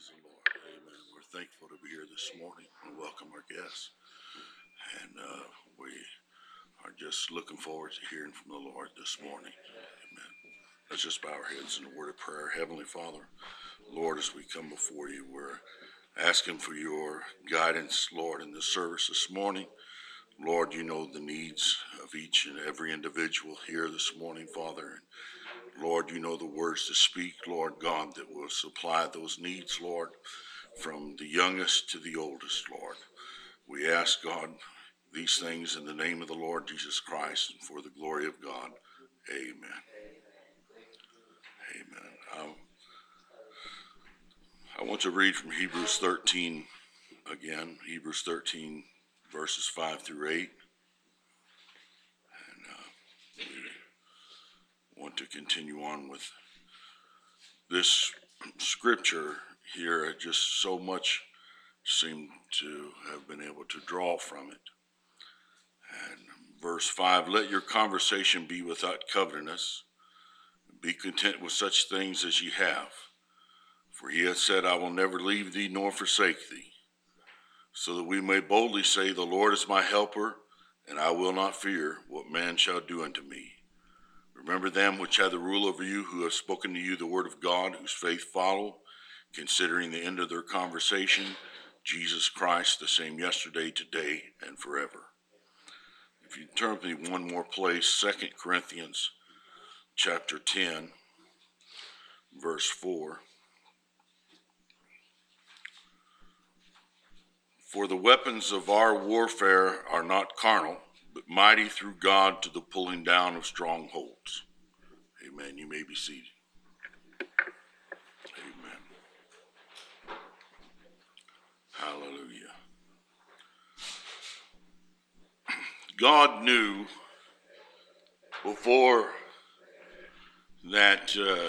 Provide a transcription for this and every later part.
Praise the Lord. Amen. We're thankful to be here this morning and welcome our guests. And we are just looking forward to hearing from the Lord this morning. Amen. Let's just bow our heads in a word of prayer. Heavenly Father, Lord, as we come before you, we're asking for your guidance, Lord, in this service this morning. Lord, you know the needs of each and every individual here this morning, Father. And Lord, you know the words to speak, Lord God, that will supply those needs, Lord, from the youngest to the oldest, Lord. We ask, God, these things in the name of the Lord Jesus Christ and for the glory of God. Amen. Amen. I want to read from Hebrews 13 again, Hebrews 13, verses 5 through 8. And we want to continue on with this scripture here. Just so much seemed to have been able to draw from it. And verse 5, let your conversation be without covetousness. Be content with such things as ye have. For he hath said, I will never leave thee nor forsake thee. So that we may boldly say, the Lord is my helper, and I will not fear what man shall do unto me. Remember them which have the rule over you, who have spoken to you the word of God, whose faith follow, considering the end of their conversation, Jesus Christ, the same yesterday, today, and forever. If you turn with me one more place, 2 Corinthians chapter 10, verse 4. For the weapons of our warfare are not carnal, but mighty through God to the pulling down of strongholds. Amen. You may be seated. Amen. Hallelujah. God knew before that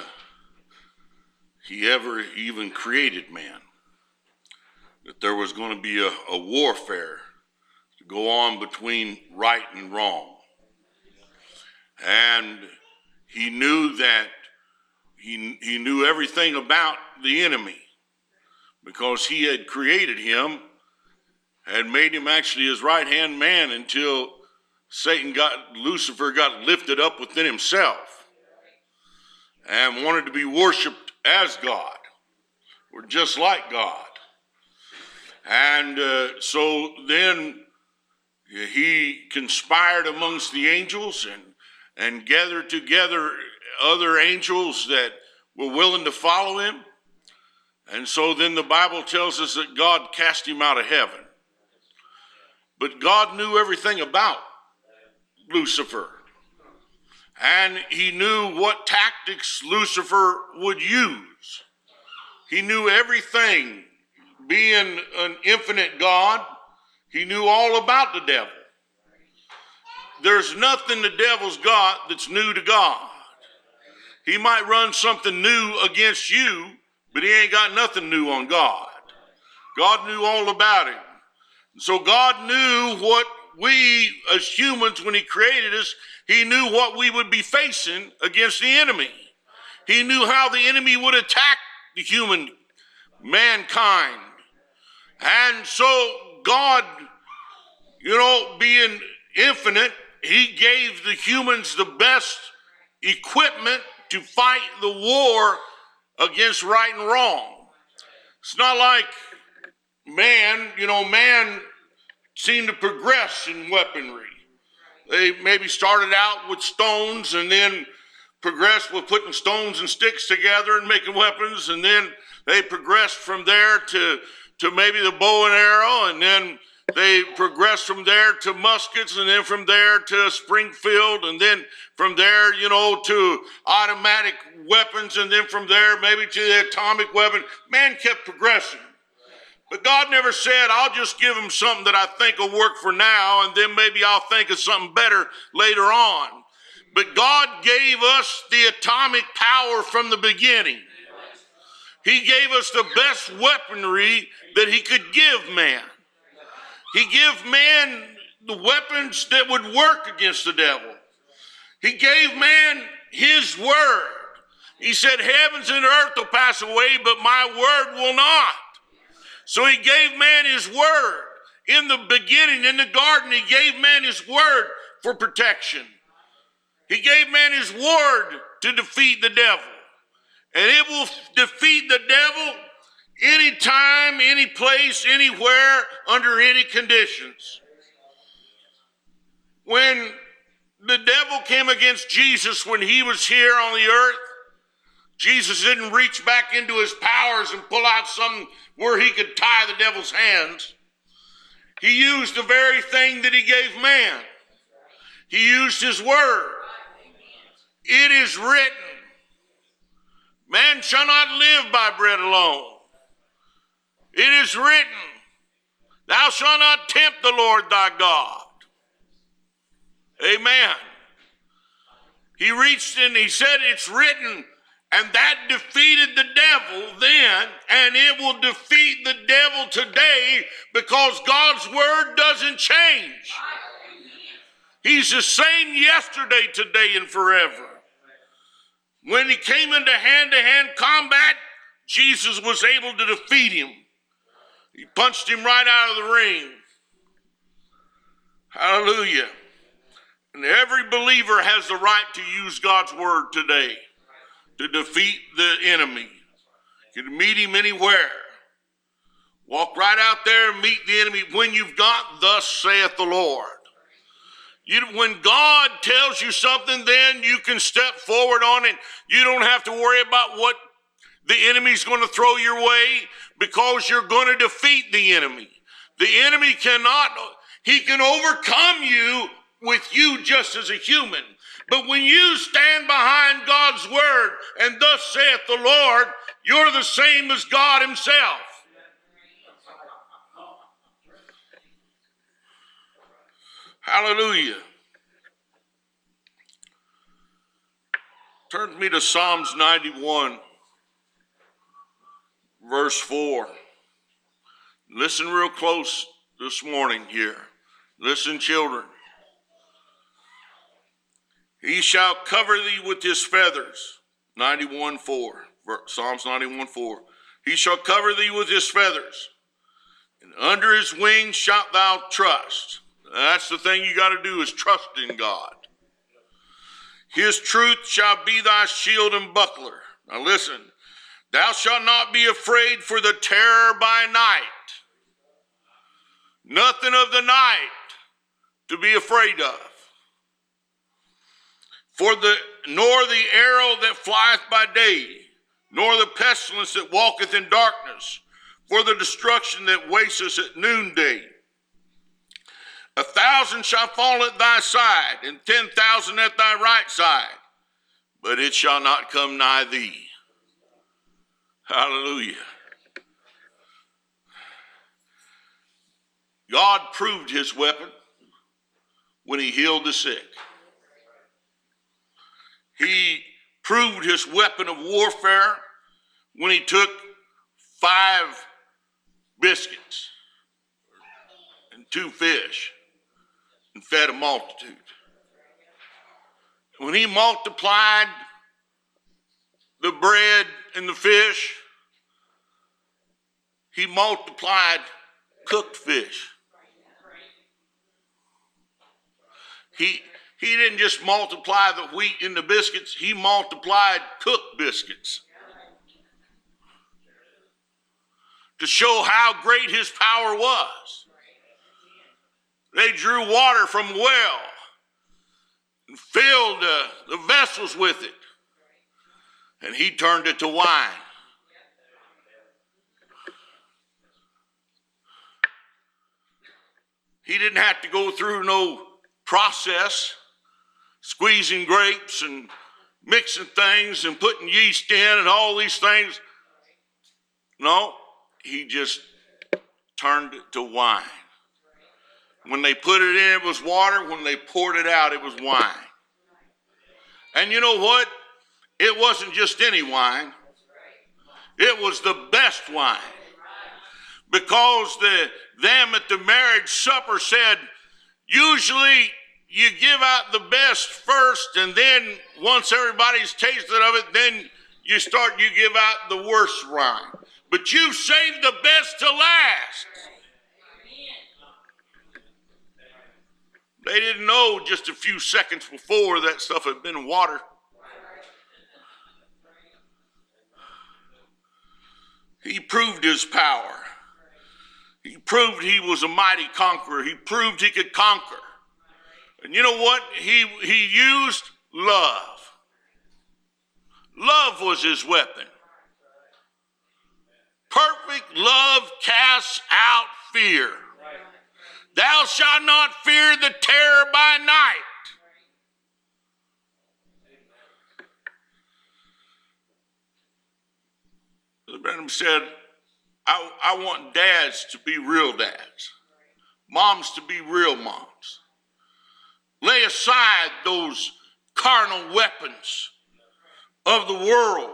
he ever even created man that there was going to be a warfare to go on between right and wrong. And he knew that he knew everything about the enemy because he had created him, had made him actually his right-hand man until Lucifer got lifted up within himself and wanted to be worshiped as God, or just like God. And so then he conspired amongst the angels and gathered together other angels that were willing to follow him. And so then the Bible tells us that God cast him out of heaven. But God knew everything about Lucifer. And he knew what tactics Lucifer would use. He knew everything. Being an infinite God, he knew all about the devil. There's nothing the devil's got that's new to God. He might run something new against you, but he ain't got nothing new on God. God knew all about him. So God knew what we as humans, when he created us, he knew what we would be facing against the enemy. He knew how the enemy would attack the mankind. And so God, being infinite, he gave the humans the best equipment to fight the war against right and wrong. It's not like man, man seemed to progress in weaponry. They maybe started out with stones and then progressed with putting stones and sticks together and making weapons, and then they progressed from there to maybe the bow and arrow, and then they progressed from there to muskets, and then from there to Springfield, and then from there, to automatic weapons, and then from there maybe to the atomic weapon. Man kept progressing. But God never said, I'll just give them something that I think will work for now, and then maybe I'll think of something better later on. But God gave us the atomic power from the beginning. He gave us the best weaponry that he could give man. He gave man the weapons that would work against the devil. He gave man his word. He said, heavens and earth will pass away, but my word will not. So he gave man his word. In the beginning, in the garden, he gave man his word for protection. He gave man his word to defeat the devil. And it will defeat the devil anytime, any place, anywhere, under any conditions. When the devil came against Jesus when he was here on the earth, Jesus didn't reach back into his powers and pull out something where he could tie the devil's hands. He used the very thing that he gave man. He used his word. It is written, man shall not live by bread alone. It is written, thou shalt not tempt the Lord thy God. Amen. He reached in, he said it's written, and that defeated the devil then, and it will defeat the devil today because God's word doesn't change. He's the same yesterday, today, and forever. When he came into hand-to-hand combat, Jesus was able to defeat him. He punched him right out of the ring. Hallelujah. And every believer has the right to use God's word today to defeat the enemy. You can meet him anywhere. Walk right out there and meet the enemy when you've got thus saith the Lord. When God tells you something, then you can step forward on it. You don't have to worry about what the enemy's going to throw your way because you're going to defeat the enemy. The enemy cannot, he can overcome you with you just as a human. But when you stand behind God's word and thus saith the Lord, you're the same as God himself. Hallelujah. Turn with me to Psalms 91, verse 4. Listen real close this morning here. Listen, children. He shall cover thee with his feathers. 91:4. Psalms 91:4. He shall cover thee with his feathers, and under his wings shalt thou trust. That's the thing you got to do, is trust in God. His truth shall be thy shield and buckler. Now listen. Thou shalt not be afraid for the terror by night. Nothing of the night to be afraid of. Nor the arrow that flieth by day, nor the pestilence that walketh in darkness, for the destruction that wasteth at noonday. 1,000 shall fall at thy side, and 10,000 at thy right side, but it shall not come nigh thee. Hallelujah. God proved his weapon when he healed the sick. He proved his weapon of warfare when he took 5 biscuits and 2 fish and fed a multitude. When he multiplied the bread and the fish, he multiplied cooked fish. He didn't just multiply the wheat in the biscuits, he multiplied cooked biscuits to show how great his power was. They drew water from a well and filled the vessels with it, and he turned it to wine. He didn't have to go through no process, squeezing grapes and mixing things and putting yeast in and all these things. No, he just turned it to wine. When they put it in, it was water. When they poured it out, it was wine. And you know what? It wasn't just any wine. It was the best wine. Because them at the marriage supper said, usually you give out the best first, and then once everybody's tasted of it, then you give out the worst wine. But you saved the best to last. They didn't know just a few seconds before that stuff had been water. He proved his power. He proved he was a mighty conqueror. He proved he could conquer. And you know what? He used love. Love was his weapon. Perfect love casts out fear. Thou shalt not fear the terror by night. Brother Branham said, I want dads to be real dads, moms to be real moms. Lay aside those carnal weapons of the world,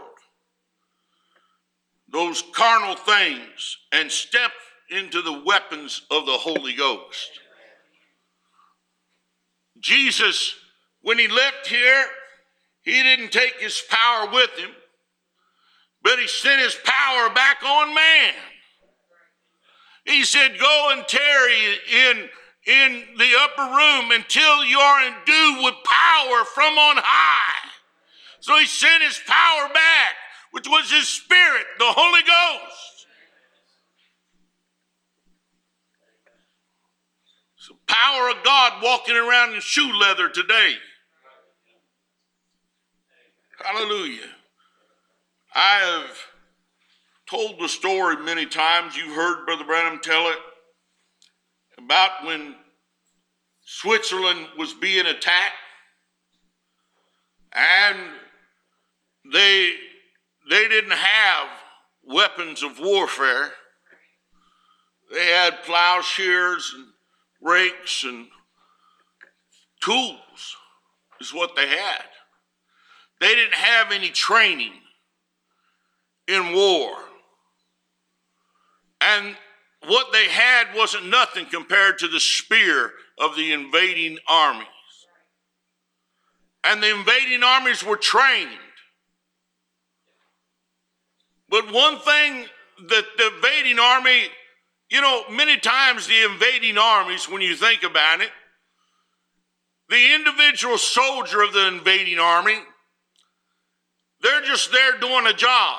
those carnal things, and step into the weapons of the Holy Ghost. Jesus, when he left here, he didn't take his power with him, but he sent his power back on man. He said, go and tarry in the upper room until you are endued with power from on high. So he sent his power back, which was his Spirit, the Holy Ghost. It's the power of God walking around in shoe leather today. Hallelujah. I have told the story many times. You've heard Brother Branham tell it about when Switzerland was being attacked, and they didn't have weapons of warfare. They had plowshares and rakes and tools is what they had. They didn't have any training in war. And what they had wasn't nothing compared to the spear of the invading armies. And the invading armies were trained. But one thing that the invading army, many times the invading armies, when you think about it, the individual soldier of the invading army, they're just there doing a job.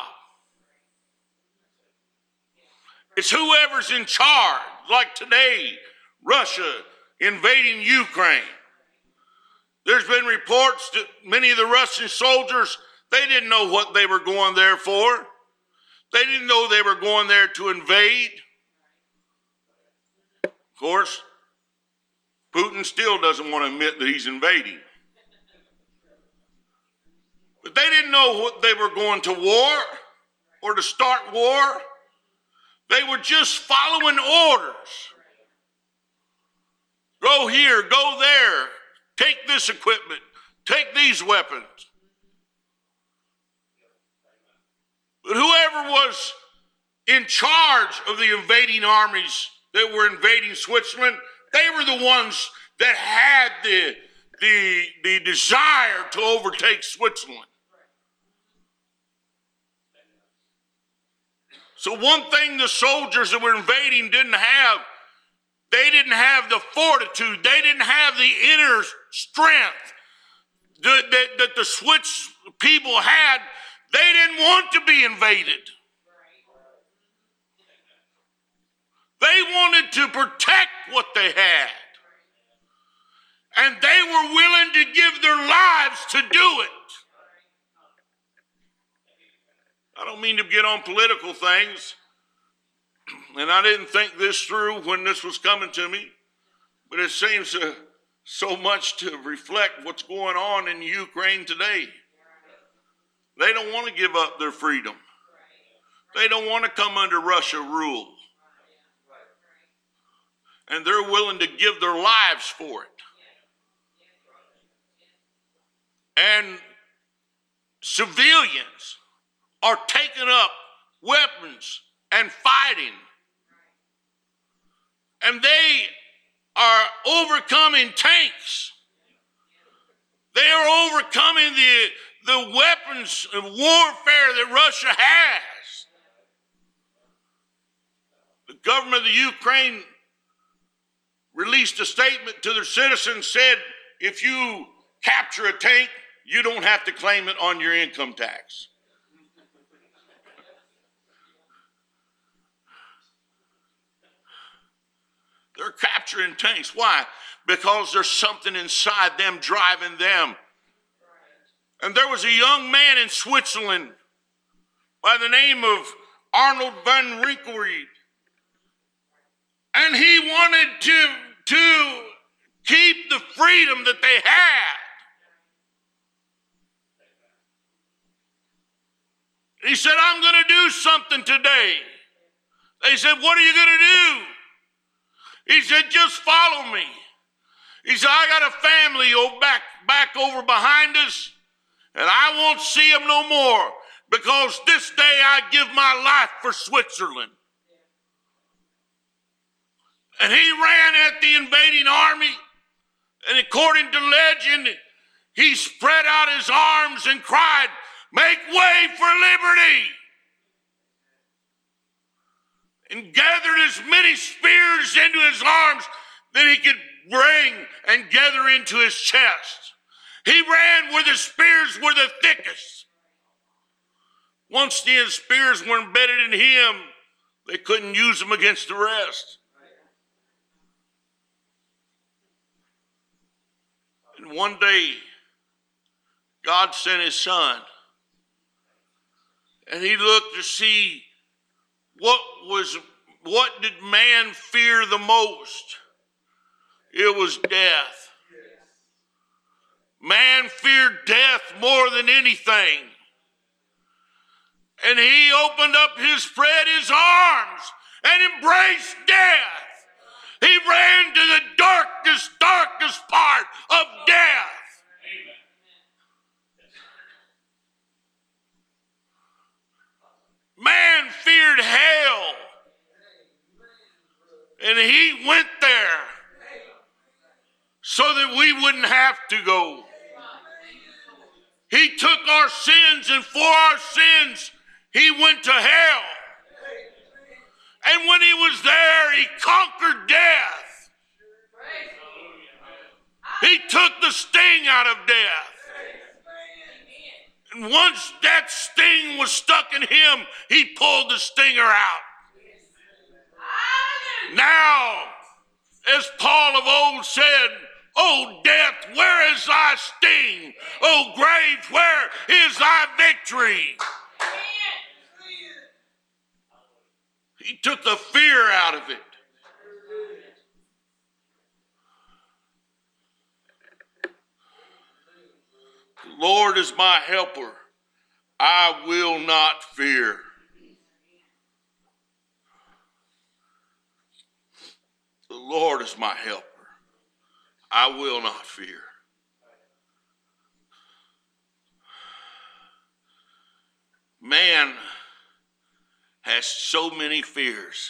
It's whoever's in charge, like today, Russia invading Ukraine. There's been reports that many of the Russian soldiers, they didn't know what they were going there for. They didn't know they were going there to invade. Of course, Putin still doesn't want to admit that he's invading. But they didn't know what they were going to war or to start war. They were just following orders. Go here, go there, take this equipment, take these weapons. But whoever was in charge of the invading armies that were invading Switzerland, they were the ones that had the desire to overtake Switzerland. So one thing the soldiers that were invading didn't have, they didn't have the fortitude, they didn't have the inner strength that the Swiss people had. They didn't want to be invaded. They wanted to protect what they had. And they were willing to give their lives to do it. I don't mean to get on political things, and I didn't think this through when this was coming to me, but it seems so much to reflect what's going on in Ukraine today. They don't want to give up their freedom. They don't want to come under Russian rule. And they're willing to give their lives for it. And civilians are taking up weapons and fighting. And they are overcoming tanks. They are overcoming the weapons of warfare that Russia has. The government of the Ukraine released a statement to their citizens, said, if you capture a tank, you don't have to claim it on your income tax. They're capturing tanks. Why? Because there's something inside them driving them. And there was a young man in Switzerland by the name of Arnold van Rinkelried. And he wanted to keep the freedom that they had. He said, I'm going to do something today. They said, what are you going to do? He said, just follow me. He said, I got a family back over behind us, and I won't see them no more, because this day I give my life for Switzerland. And he ran at the invading army, and according to legend, he spread out his arms and cried, make way for liberty! And gathered as many spears into his arms that he could bring and gather into his chest. He ran where the spears were the thickest. Once the spears were embedded in him, they couldn't use them against the rest. And one day, God sent his son. And he looked to see what did man fear the most? It was death. Man feared death more than anything. And he opened up spread his arms and embraced death. He ran to the darkest part of death. Man feared hell, and he went there so that we wouldn't have to go. He took our sins, and for our sins, he went to hell. And when he was there, he conquered death. He took the sting out of death. And once that sting was stuck in him, he pulled the stinger out. Now, as Paul of old said, "O death, where is thy sting? O grave, where is thy victory?" He took the fear out of it. The Lord is my helper. I will not fear. The Lord is my helper. I will not fear. Man has so many fears.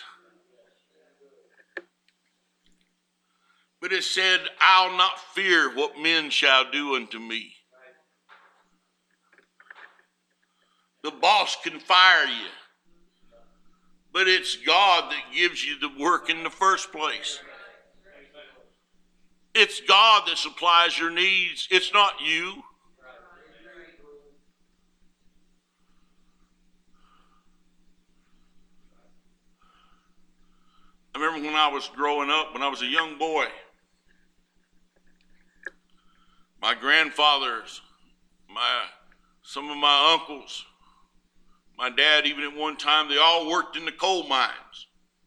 But it said, I'll not fear what men shall do unto me. The boss can fire you, but it's God that gives you the work in the first place. It's God that supplies your needs. It's not you. I remember when I was growing up, when I was a young boy, my grandfathers, some of my uncles, my dad, even at one time, they all worked in the coal mines.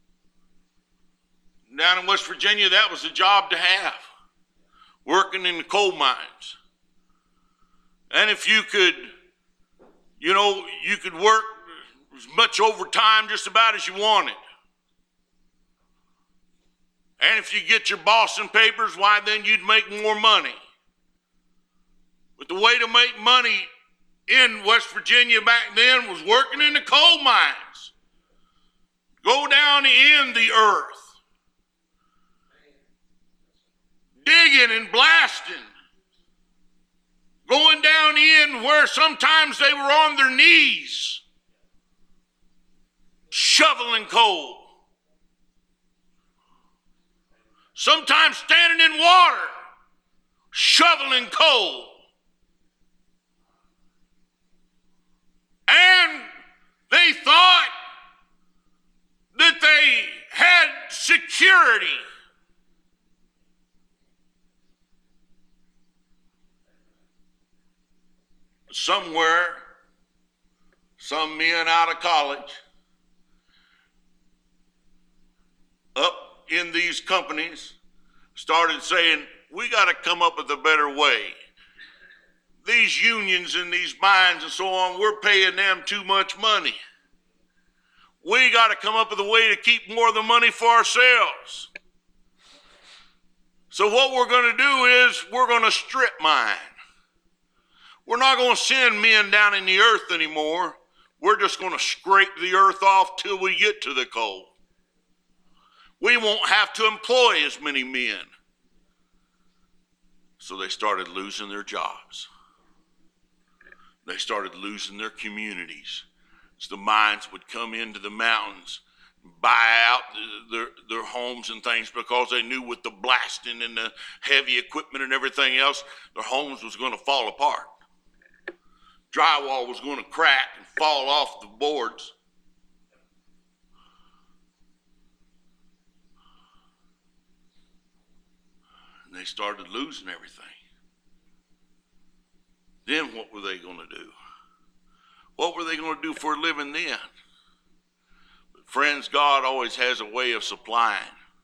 Down in West Virginia, that was a job to have, working in the coal mines. And if you could, you could work as much overtime just about as you wanted. And if you get your bossing papers, why, then you'd make more money. But the way to make money in West Virginia back then was working in the coal mines. Go down in the earth, digging and blasting. going down in where sometimes they were on their knees, shoveling coal. Sometimes standing in water, shoveling coal. And they thought that they had security. Somewhere, some men out of college, up in these companies, started saying, we got to come up with a better way. These unions and these mines and so on, we're paying them too much money. We got to come up with a way to keep more of the money for ourselves. So what we're going to do is we're going to strip mine. We're not going to send men down in the earth anymore. We're just going to scrape the earth off till we get to the coal. We won't have to employ as many men. So they started losing their jobs. They started losing their communities. So the mines would come into the mountains, buy out their homes and things because they knew with the blasting and the heavy equipment and everything else, their homes was going to fall apart. Drywall was going to crack and fall off the boards. And they started losing everything. Then what were they going to do? What were they going to do for a living then? But friends, God always has a way of supplying.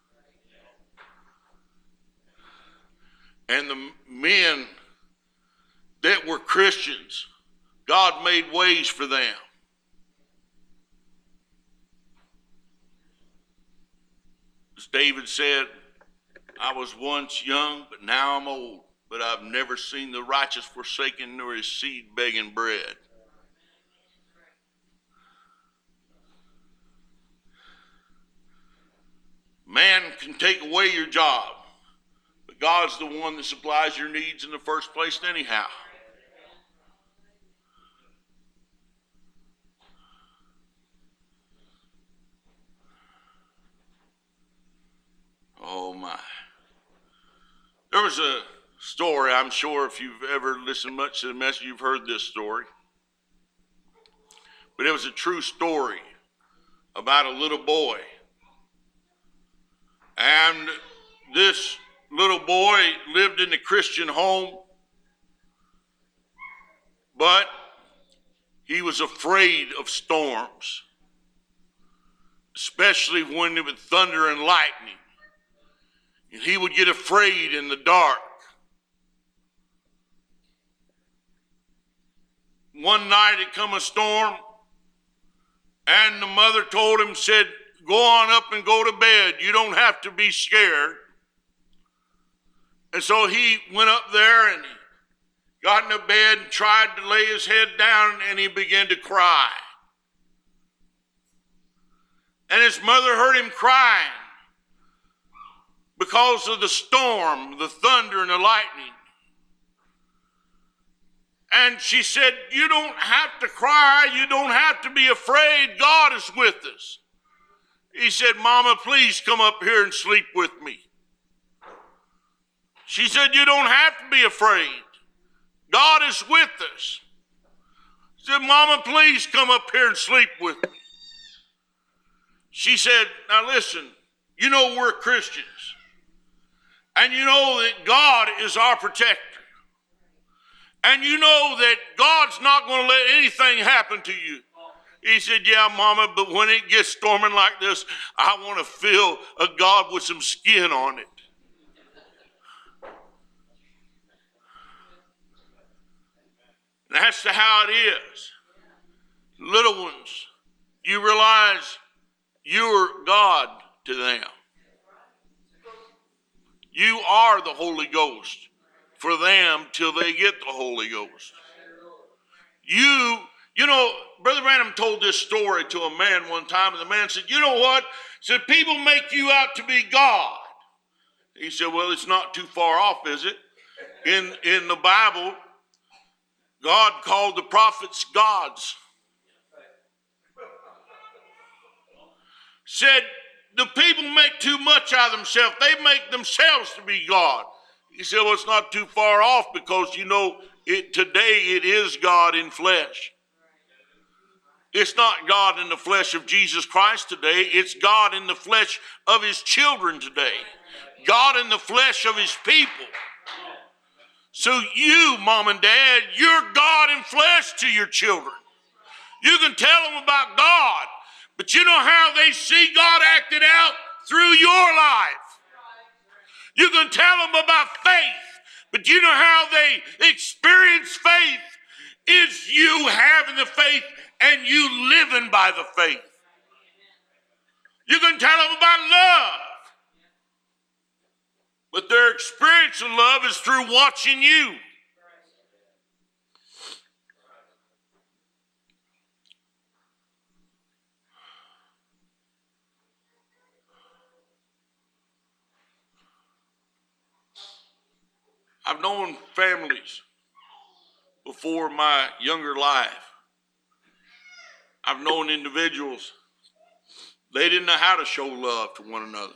And the men that were Christians, God made ways for them. As David said, I was once young, but now I'm old. But I've never seen the righteous forsaken nor his seed begging bread. Man can take away your job, but God's the one that supplies your needs in the first place anyhow. Oh my. There was a story, I'm sure if you've ever listened much to the message, you've heard this story. But it was a true story about a little boy. And this little boy lived in a Christian home, but he was afraid of storms, especially when it would thunder and lightning. And he would get afraid in the dark. One night it come a storm, and the mother told him, said, go on up and go to bed. You don't have to be scared. And so he went up there and got in the bed and tried to lay his head down, and he began to cry. And his mother heard him crying because of the storm, the thunder and the lightning. And she said, you don't have to cry. You don't have to be afraid. God is with us. He said, Mama, please come up here and sleep with me. She said, you don't have to be afraid. God is with us. She said, Mama, please come up here and sleep with me. She said, now listen, you know we're Christians. And you know that God is our protector. And you know that God's not going to let anything happen to you. He said, yeah, Mama, but when it gets storming like this, I want to feel a God with some skin on it. That's how it is. Little ones, you realize you're God to them. You are the Holy Ghost for them till they get the Holy Ghost. You know, Brother Branham told this story to a man one time, and the man said, you know what? He said, people make you out to be God. He said, well, it's not too far off, is it? In the Bible, God called the prophets gods. Said the people make too much out of themselves. They make themselves to be God. He said, well, it's not too far off because, you know, today it is God in flesh. It's not God in the flesh of Jesus Christ today. It's God in the flesh of his children today. God in the flesh of his people. So you, mom and dad, you're God in flesh to your children. You can tell them about God, but you know how they see God acted out through your life. You can tell them about faith, but you know how they experience faith is you having the faith and you living by the faith. You can tell them about love, but their experience of love is through watching you. I've known families before my younger life. I've known individuals, they didn't know how to show love to one another.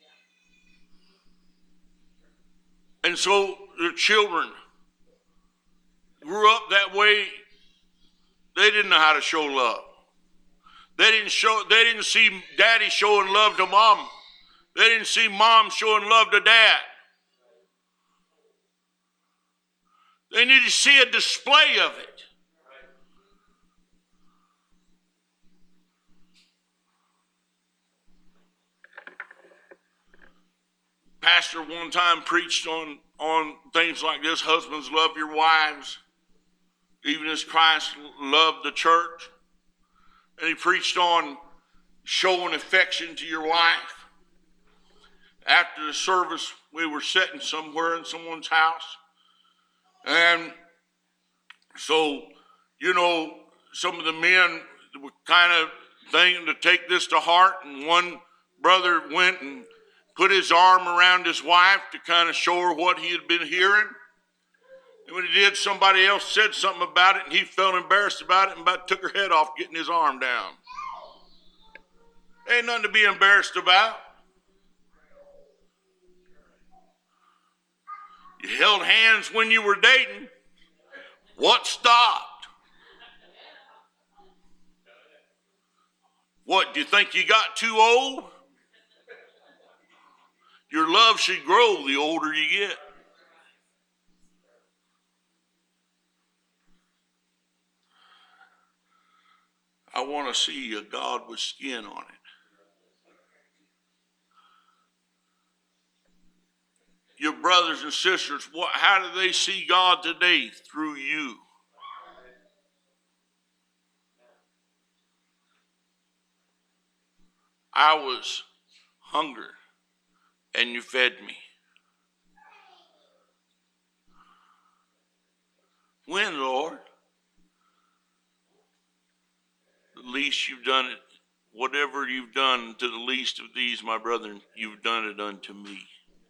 And so their children grew up that way. They didn't know how to show love. They didn't see daddy showing love to mom. They didn't see mom showing love to dad. They need to see a display of it. Pastor one time preached on things like this. Husbands, love your wives, even as Christ loved the church. And he preached on showing affection to your wife. After the service, we were sitting somewhere in someone's house. And so, you know, some of the men were kind of thinking to take this to heart. And one brother went and put his arm around his wife to kind of show her what he had been hearing. And when he did, somebody else said something about it, and he felt embarrassed about it and about took her head off getting his arm down. Ain't nothing to be embarrassed about. You held hands when you were dating. What stopped? What, do you think you got too old? Your love should grow the older you get. I want to see a God with skin on it. Your brothers and sisters, how do they see God today? Through you. I was hungry and you fed me. When, Lord? The least you've done it, whatever you've done to the least of these, my brethren, you've done it unto me.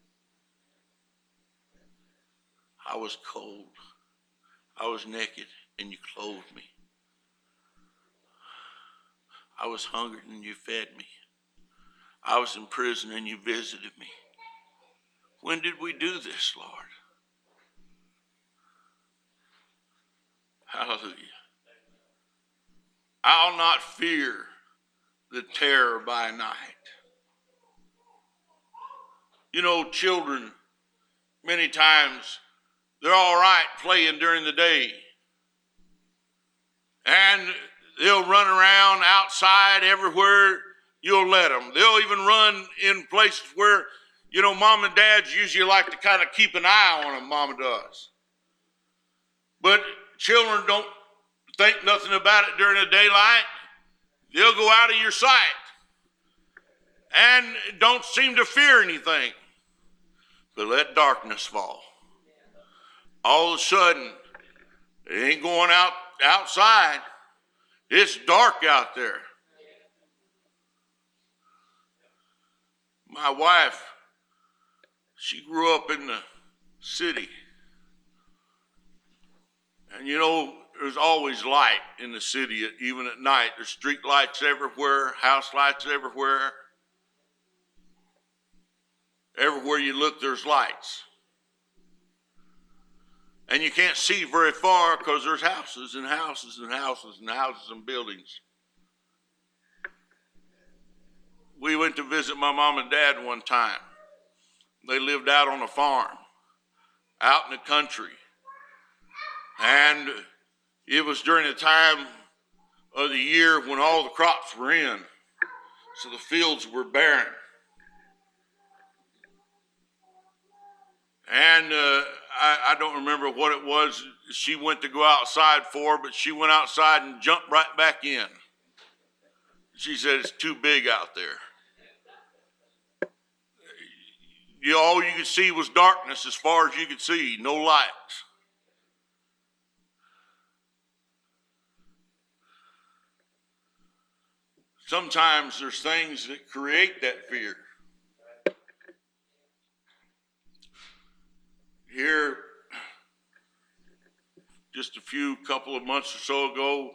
I was cold. I was naked, and you clothed me. I was hungry, and you fed me. I was in prison, and you visited me. When did we do this, Lord? Hallelujah. I'll not fear the terror by night. You know, children, many times, they're all right playing during the day. And they'll run around outside everywhere you'll let them. They'll even run in places where, you know, mom and dads usually like to kind of keep an eye on them, mama does. But children don't think nothing about it during the daylight. They'll go out of your sight and don't seem to fear anything. But let darkness fall. All of a sudden, they ain't going outside. It's dark out there. My wife, she grew up in the city. And you know, there's always light in the city, even at night. There's street lights everywhere, house lights everywhere. Everywhere you look, there's lights. And you can't see very far because there's houses and houses and houses and houses and buildings. We went to visit my mom and dad one time. They lived out on a farm, out in the country. And it was during the time of the year when all the crops were in, so the fields were barren. And I don't remember what it was she went to go outside for, but she went outside and jumped right back in. She said, it's too big out there. All you could see was darkness as far as you could see, no lights. Sometimes there's things that create that fear. Here, just a couple of months or so ago,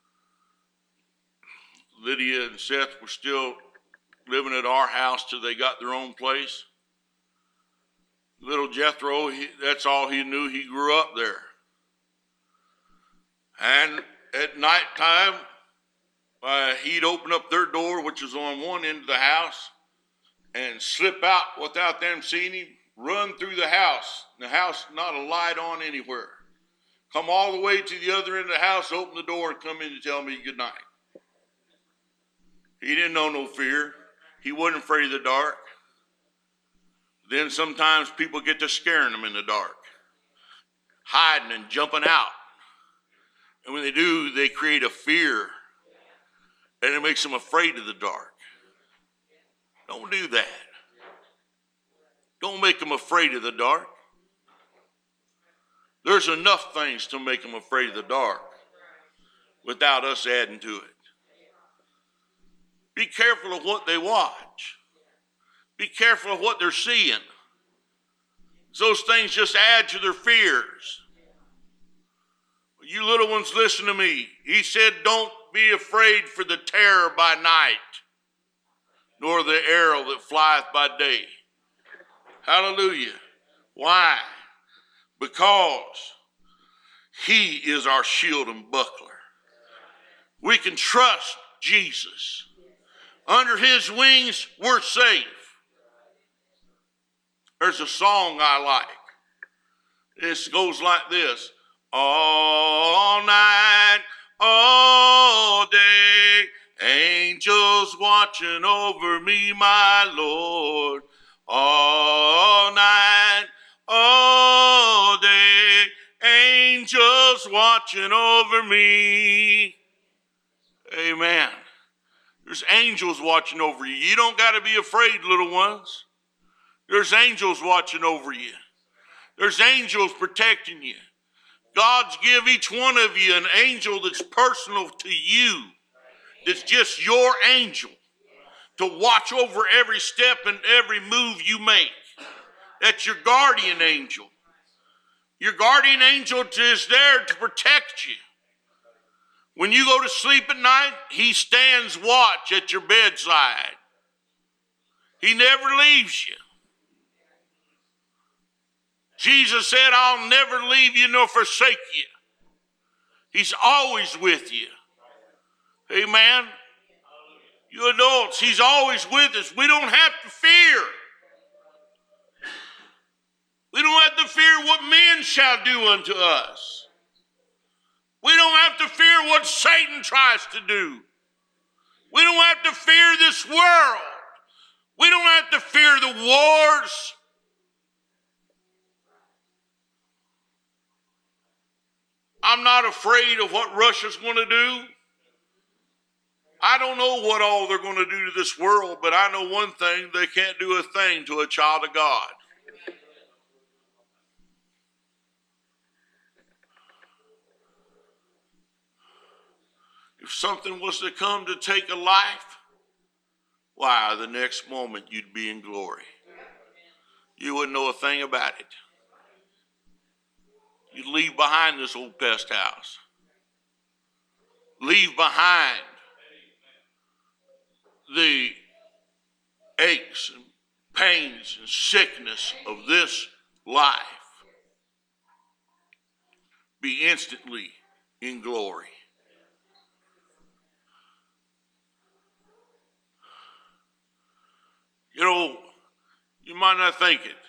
Lydia and Seth were still living at our house till they got their own place. Little Jethro, that's all he knew. He grew up there. And at nighttime, he'd open up their door, which was on one end of the house, and slip out without them seeing him, run through the house not a light on anywhere. Come all the way to the other end of the house, open the door, and come in to tell me good night. He didn't know no fear. He wasn't afraid of the dark. Then sometimes people get to scaring them in the dark, hiding and jumping out. And when they do, they create a fear, and it makes them afraid of the dark. Don't do that. Don't make them afraid of the dark. There's enough things to make them afraid of the dark without us adding to it. Be careful of what they watch. Be careful of what they're seeing. Those things just add to their fears. You little ones, listen to me. He said, don't be afraid for the terror by night, nor the arrow that flieth by day. Hallelujah. Why? Because he is our shield and buckler. We can trust Jesus. Under his wings, we're safe. There's a song I like. This goes like this. All night, all day, angels watching over me, my Lord. All night, all day, angels watching over me. Amen. There's angels watching over you. You don't got to be afraid, little ones. There's angels watching over you. There's angels protecting you. God's give each one of you an angel that's personal to you. That's just your angel to watch over every step and every move you make. That's your guardian angel. Your guardian angel is there to protect you. When you go to sleep at night, he stands watch at your bedside. He never leaves you. Jesus said, I'll never leave you nor forsake you. He's always with you. Amen. You adults, he's always with us. We don't have to fear. We don't have to fear what men shall do unto us. We don't have to fear what Satan tries to do. We don't have to fear this world. We don't have to fear the wars. I'm not afraid of what Russia's going to do. I don't know what all they're going to do to this world, but I know one thing, they can't do a thing to a child of God. If something was to come to take a life, why, the next moment you'd be in glory. You wouldn't know a thing about it. You leave behind this old pest house. Leave behind the aches and pains and sickness of this life. Be instantly in glory. You know, you might not think it,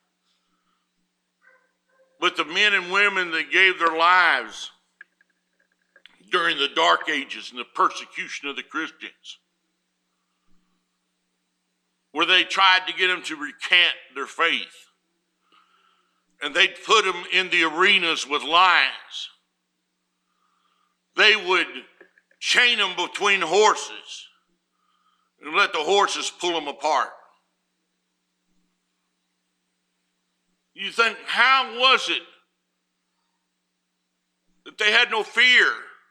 but the men and women that gave their lives during the Dark Ages and the persecution of the Christians, where they tried to get them to recant their faith, and they'd put them in the arenas with lions. They would chain them between horses and let the horses pull them apart. You think, how was it that they had no fear?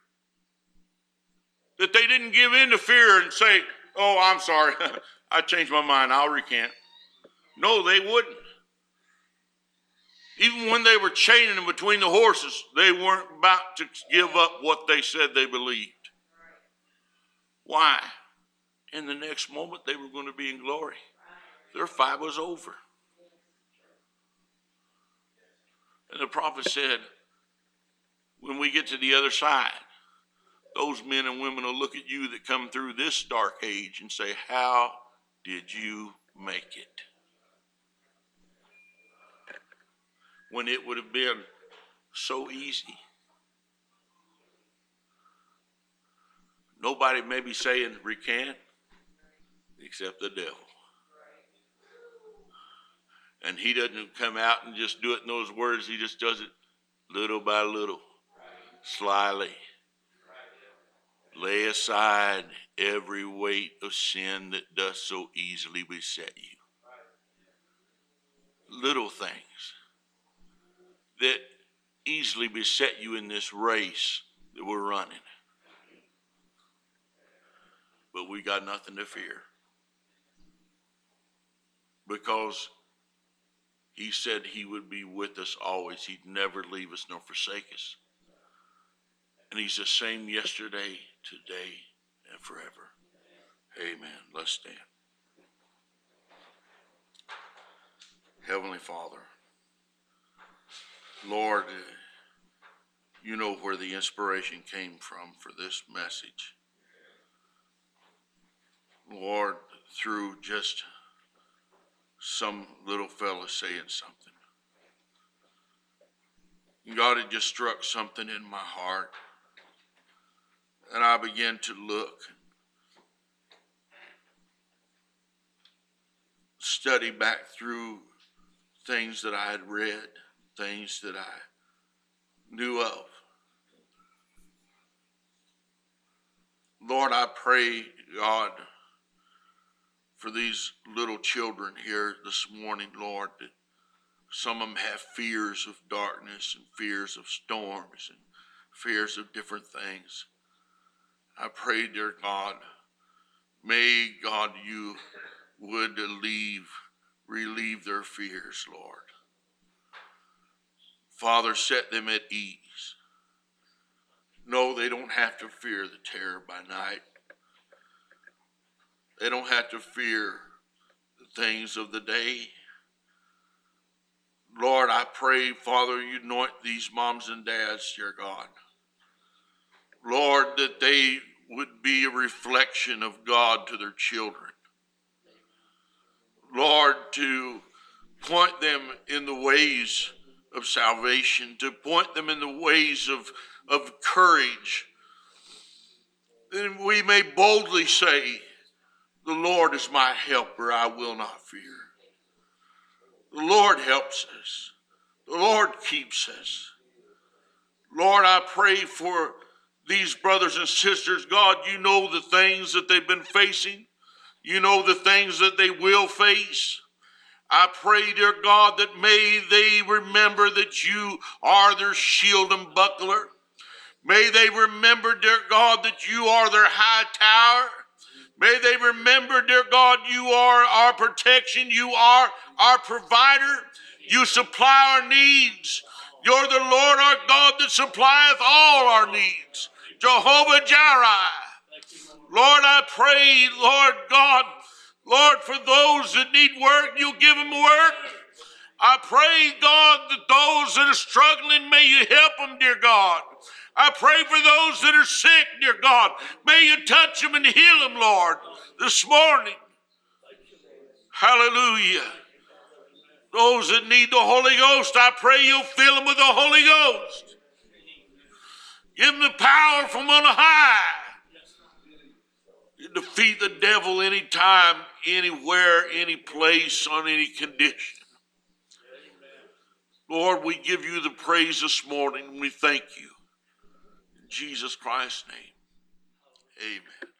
That they didn't give in to fear and say, oh, I'm sorry, I changed my mind, I'll recant. No, they wouldn't. Even when they were chaining them between the horses, they weren't about to give up what they said they believed. Why? In the next moment, they were going to be in glory. Their fight was over. And the prophet said, when we get to the other side, those men and women will look at you that come through this dark age and say, how did you make it? When it would have been so easy. Nobody may be saying recant except the devil. And he doesn't come out and just do it in those words. He just does it little by little, slyly. Lay aside every weight of sin that does so easily beset you. Little things that easily beset you in this race that we're running. But we got nothing to fear. Because he said he would be with us always. He'd never leave us nor forsake us. And he's the same yesterday, today, and forever. Amen. Let's stand. Heavenly Father, Lord, you know where the inspiration came from for this message. Lord, through just some little fella saying something. God had just struck something in my heart. And I began to look, study back through things that I had read, things that I knew of. Lord, I pray, God, for these little children here this morning, Lord, that some of them have fears of darkness and fears of storms and fears of different things. I pray, dear God, may, God, you would relieve their fears, Lord. Father, set them at ease. No, they don't have to fear the terror by night. They don't have to fear the things of the day. Lord, I pray, Father, you anoint these moms and dads, dear God. Lord, that they would be a reflection of God to their children. Lord, to point them in the ways of salvation, to point them in the ways of courage. Then we may boldly say, the Lord is my helper, I will not fear. The Lord helps us. The Lord keeps us. Lord, I pray for these brothers and sisters. God, you know the things that they've been facing. You know the things that they will face. I pray, dear God, that may they remember that you are their shield and buckler. May they remember, dear God, that you are their high tower. May they remember, dear God, you are our protection. You are our provider. You supply our needs. You're the Lord our God that supplieth all our needs. Jehovah Jireh. Lord, I pray, Lord God, Lord, for those that need work, you'll give them work. I pray, God, that those that are struggling, may you help them, dear God. I pray for those that are sick, dear God. May you touch them and heal them, Lord, this morning. Hallelujah. Those that need the Holy Ghost, I pray you'll fill them with the Holy Ghost. Give them the power from on high. You defeat the devil anytime, anywhere, any place, on any condition. Lord, we give you the praise this morning. We thank you. In Jesus Christ's name, amen.